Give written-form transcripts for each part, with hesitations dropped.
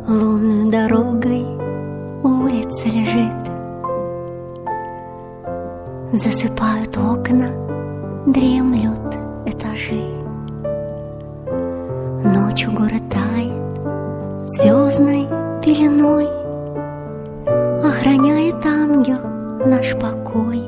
Лунную дорогой улица лежит, засыпают окна, дремлют этажи. Ночью город тает звездной пеленой, охраняет ангел наш покой.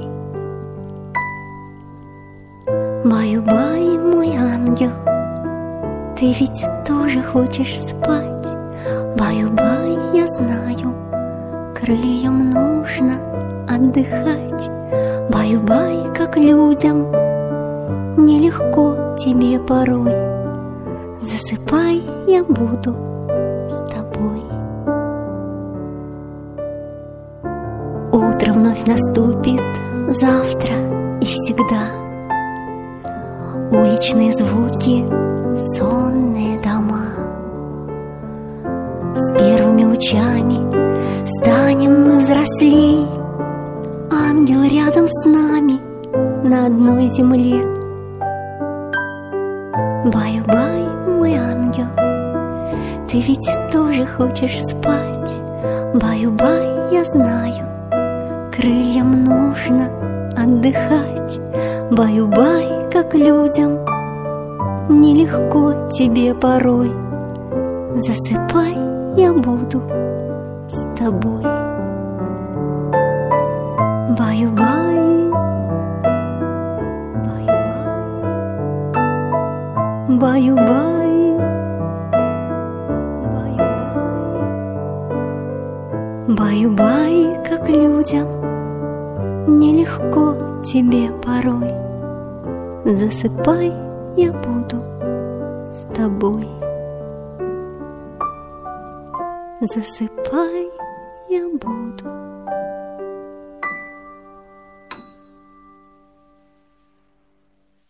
Баю-бай, мой ангел, ты ведь тоже хочешь спать. Баю-бай, я знаю, крыльям нужно отдыхать. Баю-бай, как людям, нелегко тебе порой. Засыпай, я буду с тобой. Утро вновь наступит завтра и всегда. Уличные звуки, сонные дома. С первыми лучами станем мы взрослей. Ангел рядом с нами на одной земле. Баю-бай, мой ангел, ты ведь тоже хочешь спать. Баю-бай, я знаю, крыльям нужно отдыхать. Баю-бай, как людям, нелегко тебе порой. Засыпай, я буду с тобой. Баю-бай, баю-бай, баю-бай, баю-бай. Баю-бай, как людям, нелегко тебе порой. Засыпай, я буду с тобой. Засыпай, я буду